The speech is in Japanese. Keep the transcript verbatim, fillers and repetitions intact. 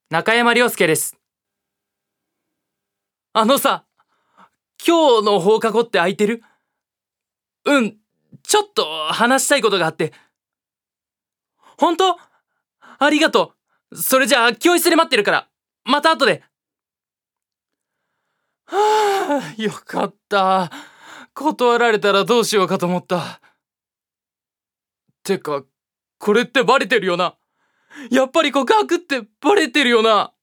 中山良介です。あのさ、今日の放課後って空いてる？うん、ちょっと話したいことがあって。本当？ありがとう。それじゃあ教室で待ってるから、また後で。はあ、よかった。断られたらどうしようかと思った。てか、これってバレてるよな。やっぱり告白ってバレてるよな。